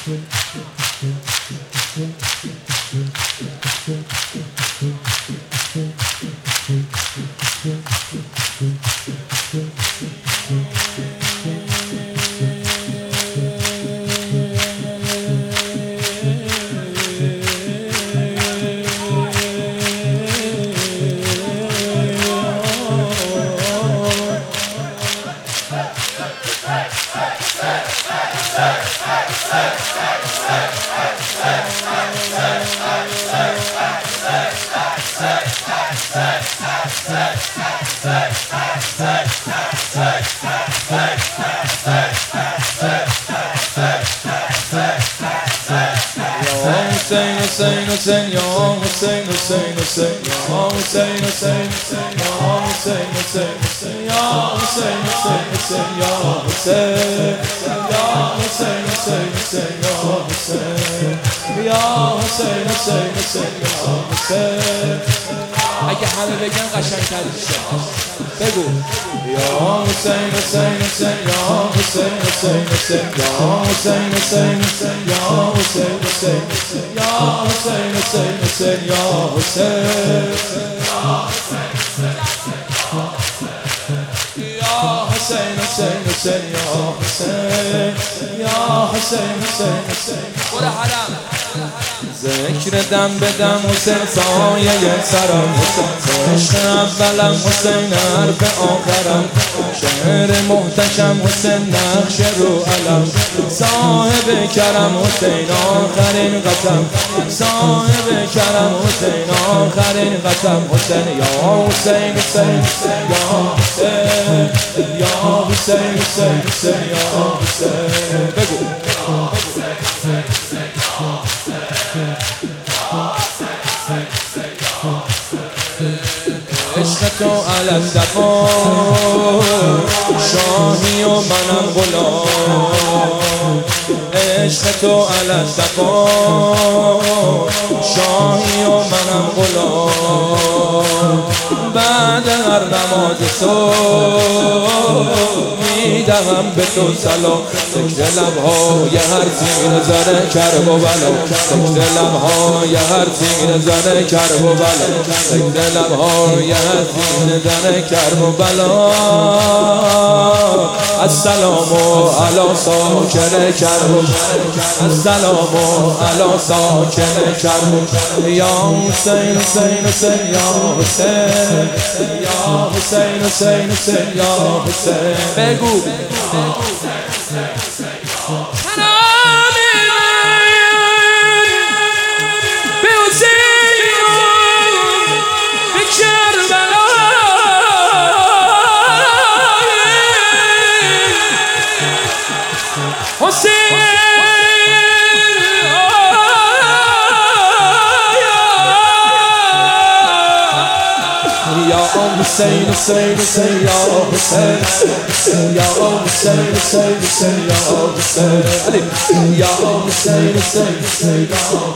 اگه همه بگن قشنگ‌تر میشه. بگو یا حسین حسین حسین یا حسین حسین حسین یا حسین حسین حسین یا حسین حسین حسین یا حسین حسین حسین یا حسین یا حسین حسین حسین یا حسین یا حسین حسین حسین برو حرم ذکر دم به دم حسین سایه سرم عشق اولم حسین حرف آخرم شعر محتشم حسین نقش رو علم صاحب کرم حسین آخرین قسم صاحب کرم حسین آخرین قسم حسین یا حسین حسین یا حسین یا حسین حسین حسین یا حسین بگو عشق تو علم دفا شاهی و منم غلام عشق تو علم دفا شاهی و منم غلام بعد هر نماز صبح میدهم به تو سلام سکر لبهای هر تیر زره کرب و بلا سکر لبهای هر تیر زره کرب و بلا سکر لبهای هر تیر زره کرب و بلا السلام علی ساکن کرب السلام علی ساکن کرب یا حسین حسین حسین یا حسین یا حسین حسین حسین یا حسین بگو حسین حسین حسین یا حسین یا حسین حسین حسین یا حسین یا حسین حسین حسین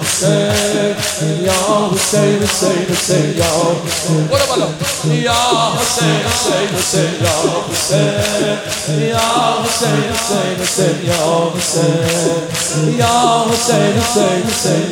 یا حسین یا حسین حسین حسین یا حسین برو بالا یا حسین حسین حسین یا حسین یا حسین حسین حسین یا حسین یا حسین حسین حسین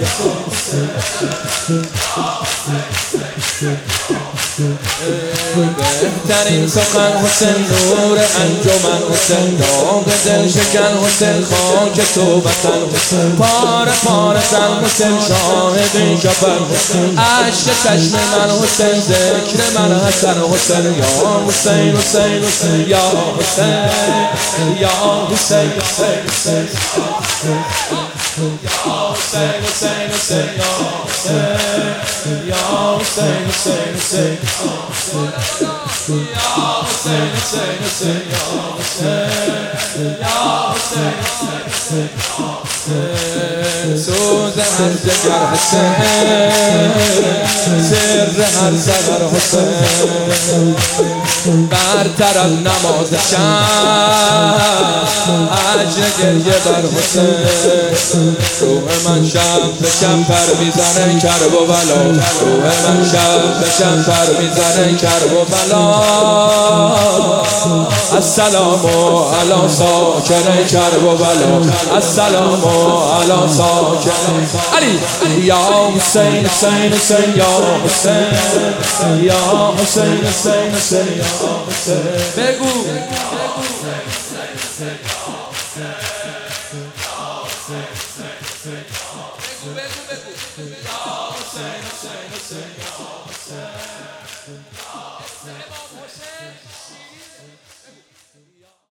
بهترین سخن حسین نور انجمن حسین داغ دل شکن حسین خاک تو وطن حسین پاره پاره زن حسین شاهد شفن حسین عشق چشم من حسین ذکر من حسن حسین یا حسین حسین حسین یا حسین یا حسین حسین حسین یا حسین حسین حسین یا حسین یا حسین حسین حسین یا حسین حسین حسین یا حسین یا حسین حسین سوز هر جگر حسین سر هر سحر حسین برتر از نماز شب اجر گریه بر حسین روح من شب به کمتر میزنه کرب و بلا روح من شب به کمتر میزنه کرب و بلا السلام علی ساکن کرب و بلا السلام علی ساکن علی یا حسین حسین حسین یا حسین یا حسین حسین حسین یا حسین بگو